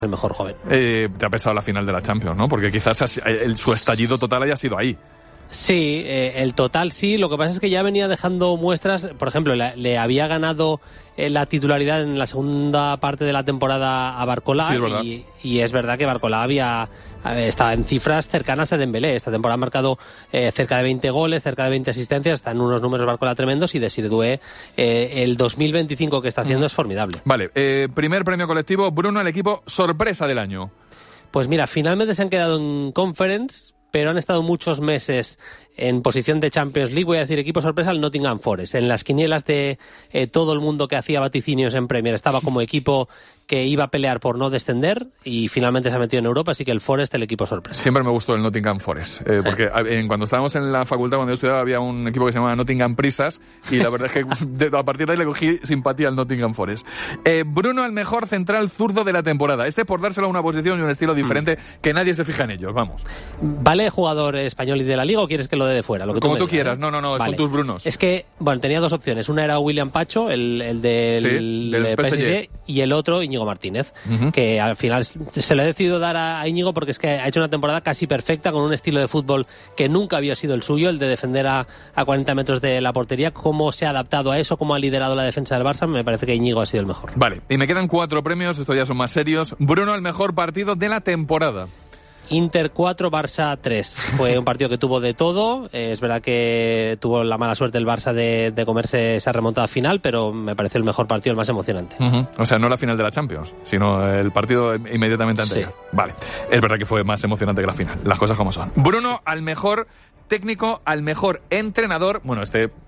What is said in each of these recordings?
el mejor joven. Te ha pesado la final de la Champions, ¿no? Porque quizás su estallido total haya sido ahí. Sí, el total sí. Lo que pasa es que ya venía dejando muestras. Por ejemplo, le había ganado la titularidad en la segunda parte de la temporada a Barcola. Sí, es verdad. Y es verdad que Barcola estaba en cifras cercanas a Dembélé. Esta temporada ha marcado cerca de 20 goles, cerca de 20 asistencias. Está en unos números Barcola tremendos. Y Desire Doué, el 2025 que está haciendo es formidable. Vale, primer premio colectivo, Bruno, el equipo sorpresa del año. Pues mira, finalmente se han quedado en Conference, pero han estado muchos meses en posición de Champions League. Voy a decir equipo sorpresa, el Nottingham Forest. En las quinielas de todo el mundo que hacía vaticinios en Premier estaba como equipo que iba a pelear por no descender y finalmente se ha metido en Europa, así que el Forest, el equipo sorpresa. Siempre me gustó el Nottingham Forest, porque cuando estábamos en la facultad, cuando yo estudiaba, había un equipo que se llamaba Nottingham Prisas y la verdad es que a partir de ahí le cogí simpatía al Nottingham Forest. Bruno, el mejor central zurdo de la temporada. Por dárselo a una posición y un estilo diferente que nadie se fija en ellos, vamos. ¿Vale jugador español y de la Liga o quieres que lo dé de fuera? Lo que como tú digas, quieras, no, vale. Son tus Brunos. Es que, bueno, tenía dos opciones. Una era William Pacho, el del PSG, y el otro Íñigo Martínez, que al final se lo he decidido dar a Íñigo porque es que ha hecho una temporada casi perfecta con un estilo de fútbol que nunca había sido el suyo, el de defender a 40 metros de la portería. Cómo se ha adaptado a eso, cómo ha liderado la defensa del Barça, me parece que Íñigo ha sido el mejor. Vale, y me quedan 4 premios, estos ya son más serios. Bruno, el mejor partido de la temporada. Inter 4, Barça 3. Fue un partido que tuvo de todo. Es verdad que tuvo la mala suerte el Barça de comerse esa remontada final, pero me parece el mejor partido, el más emocionante. O sea, no la final de la Champions, sino el partido inmediatamente anterior. Sí. Vale, es verdad que fue más emocionante que la final, las cosas como son. Bruno, al mejor técnico, al mejor entrenador. Bueno,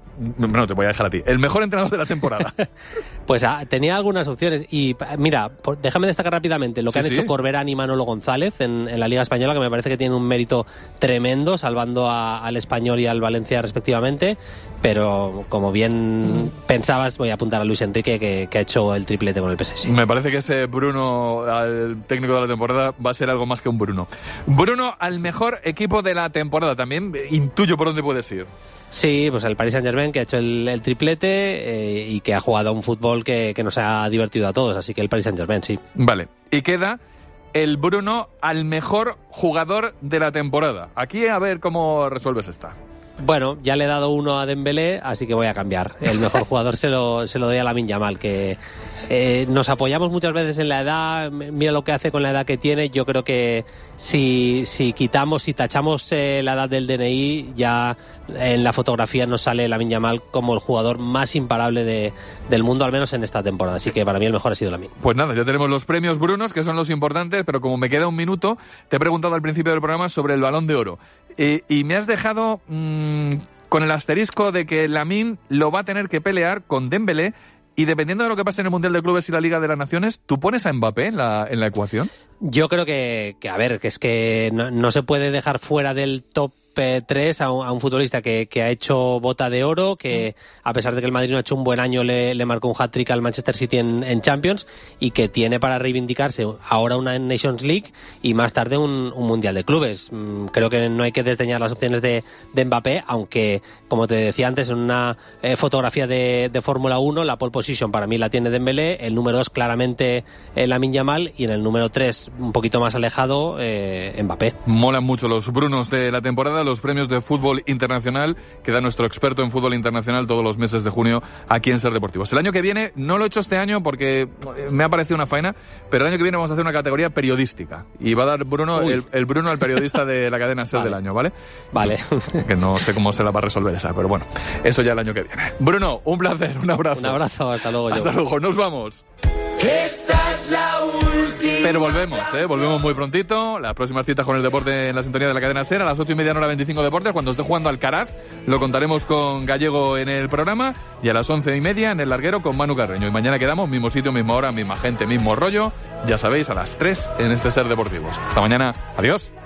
no, te voy a dejar a ti. El mejor entrenador de la temporada. Pues tenía algunas opciones. Y mira, déjame destacar rápidamente lo que han hecho Corberán y Manolo González en la Liga Española, que me parece que tienen un mérito tremendo, salvando al Español y al Valencia respectivamente. Pero como bien pensabas, voy a apuntar a Luis Enrique, que ha hecho el triplete con el PSG. Me parece que ese Bruno, al técnico de la temporada, va a ser algo más que un Bruno. Bruno, al mejor equipo de la temporada. También intuyo por dónde puedes ir. Sí, pues el Paris Saint-Germain, que ha hecho el triplete y que ha jugado a un fútbol que nos ha divertido a todos, así que el Paris Saint-Germain, sí. Vale, y queda el Bruno al mejor jugador de la temporada. Aquí a ver cómo resuelves esta. Bueno, ya le he dado uno a Dembélé, así que voy a cambiar. El mejor jugador se lo doy a Lamine Yamal, que nos apoyamos muchas veces en la edad. Mira lo que hace con la edad que tiene. Yo creo que si tachamos la edad del DNI, ya en la fotografía nos sale Lamine Yamal como el jugador más imparable del mundo, al menos en esta temporada. Así que para mí el mejor ha sido Lamine. Pues nada, ya tenemos los premios Brunos, que son los importantes, pero como me queda un minuto, te he preguntado al principio del programa sobre el Balón de Oro. Y me has dejado con el asterisco de que Lamine lo va a tener que pelear con Dembélé, y dependiendo de lo que pase en el Mundial de Clubes y la Liga de las Naciones, ¿tú pones a Mbappé en la ecuación? Yo creo que es que no se puede dejar fuera del top 3 a un futbolista que ha hecho bota de oro, que a pesar de que el Madrid no ha hecho un buen año, le marcó un hat-trick al Manchester City en Champions, y que tiene para reivindicarse ahora una Nations League y más tarde un Mundial de Clubes. Creo que no hay que desdeñar las opciones de Mbappé, aunque, como te decía antes, en una fotografía de Fórmula 1, la pole position para mí la tiene Dembélé, el número 2 claramente Lamine Yamal, y en el número 3, un poquito más alejado, Mbappé. Molan mucho los Brunos de la temporada, los premios de fútbol internacional que da nuestro experto en fútbol internacional todos los meses de junio aquí en Ser Deportivos. El año que viene, no lo he hecho este año porque me ha parecido una faena, pero el año que viene vamos a hacer una categoría periodística y va a dar Bruno el Bruno al periodista de la cadena Ser del año, ¿vale? Vale. Que no sé cómo se la va a resolver esa, pero bueno, eso ya el año que viene. Bruno, un placer, un abrazo. Un abrazo, hasta luego. Hasta luego, nos vamos. Esta es la última. Pero volvemos muy prontito. Las próximas citas con el deporte en la sintonía de la cadena SER a las 8:30, hora 25 Deportes. Cuando esté jugando Alcaraz, lo contaremos con Gallego en el programa. Y a las 11:30 en el larguero con Manu Carreño. Y mañana quedamos, mismo sitio, misma hora, misma gente, mismo rollo. Ya sabéis, a las 3 en este Ser Deportivos. Hasta mañana. Adiós.